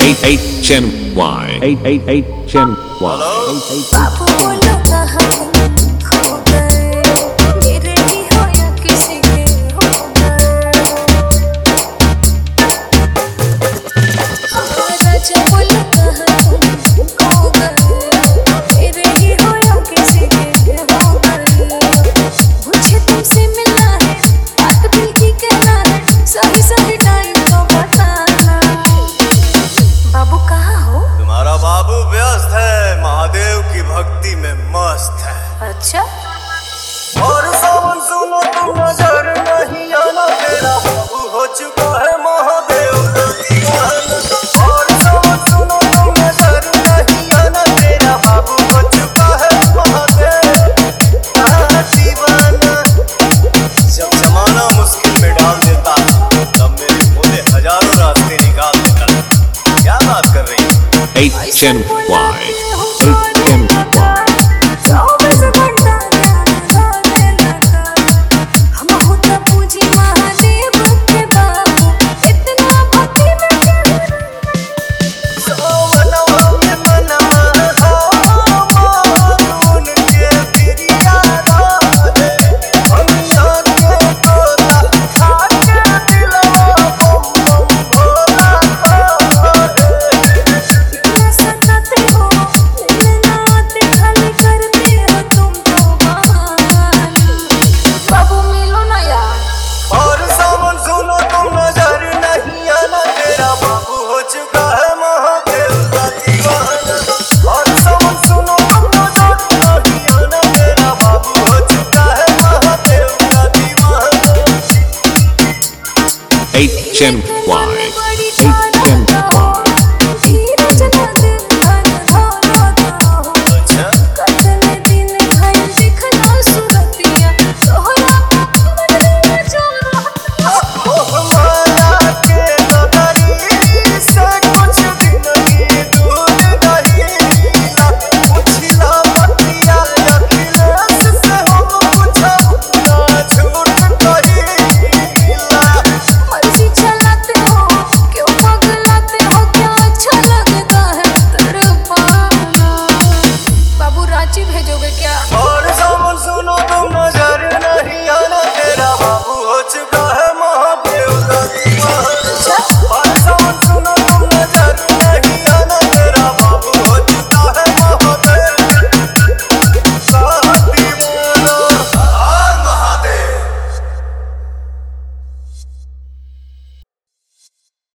HNY. बाबू बोलो कहाँ तुम खो गए, मेरे ही हो या किसी के हो गए। राजा बोलो कहाँ तुम खो गए, मेरे ही हो या किसी के हो गए। मुझे तुमसे मिलना है, बात दिल की कहना है, सही सही टाइम तो बताना। बाबू कहाँ हो? तुम्हारा बाबू व्यस्त है, महादेव की भक्ति में मस्त है। अच्छा, और सावन सुनो तुम नजर नहीं आना, तेरा बाबू हो चुका है महादेव का दीवाना। और सावन सुनो तुम नजर नहीं आना, तेरा बाबू हो चुका है महादेव का दीवाना। जब जमाना मुश्किल में डाल देता, तब मेरे भोले हजारों रास्ते निकाल देता। क्या बात कर रही है? HNY. HNY.